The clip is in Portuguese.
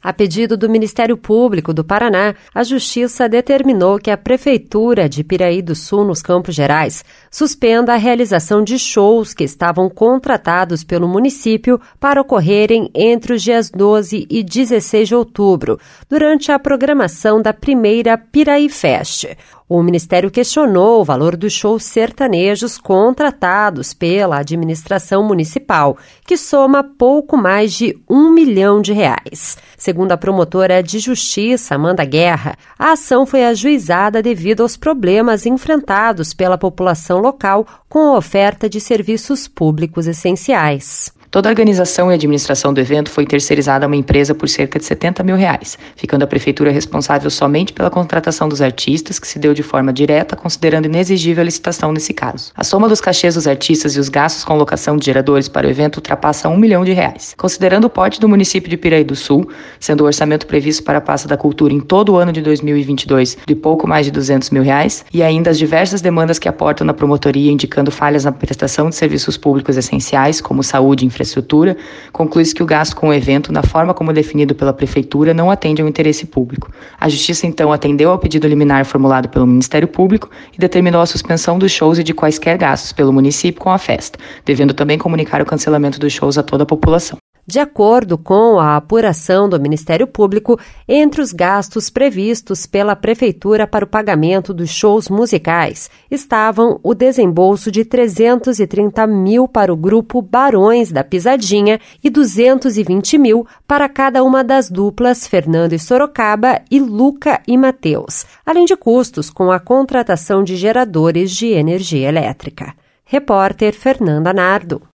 A pedido do Ministério Público do Paraná, a Justiça determinou que a Prefeitura de Piraí do Sul, nos Campos Gerais, suspenda a realização de shows que estavam contratados pelo município para ocorrerem entre os dias 12 e 16 de outubro, durante a programação da primeira Piraí Fest. O Ministério questionou o valor dos shows sertanejos contratados pela administração municipal, que soma pouco mais de R$1 milhão. Segundo a promotora de justiça, Amanda Guerra, a ação foi ajuizada devido aos problemas enfrentados pela população local com a oferta de serviços públicos essenciais. Toda a organização e administração do evento foi terceirizada a uma empresa por cerca de R$70 mil, ficando a prefeitura responsável somente pela contratação dos artistas, que se deu de forma direta, considerando inexigível a licitação nesse caso. A soma dos cachês dos artistas e os gastos com locação de geradores para o evento ultrapassa R$1 milhão. Considerando o porte do município de Piraí do Sul, sendo o orçamento previsto para a pasta da cultura em todo o ano de 2022 de pouco mais de R$200 mil, e ainda as diversas demandas que aportam na promotoria indicando falhas na prestação de serviços públicos essenciais, como saúde e infraestrutura, conclui-se que o gasto com o evento, na forma como definido pela Prefeitura, não atende ao interesse público. A Justiça, então, atendeu ao pedido liminar formulado pelo Ministério Público e determinou a suspensão dos shows e de quaisquer gastos pelo município com a festa, devendo também comunicar o cancelamento dos shows a toda a população. De acordo com a apuração do Ministério Público, entre os gastos previstos pela Prefeitura para o pagamento dos shows musicais estavam o desembolso de R$330 mil para o grupo Barões da Pisadinha e R$220 mil para cada uma das duplas Fernando e Sorocaba e Luca e Mateus, além de custos com a contratação de geradores de energia elétrica. Repórter Fernanda Nardo.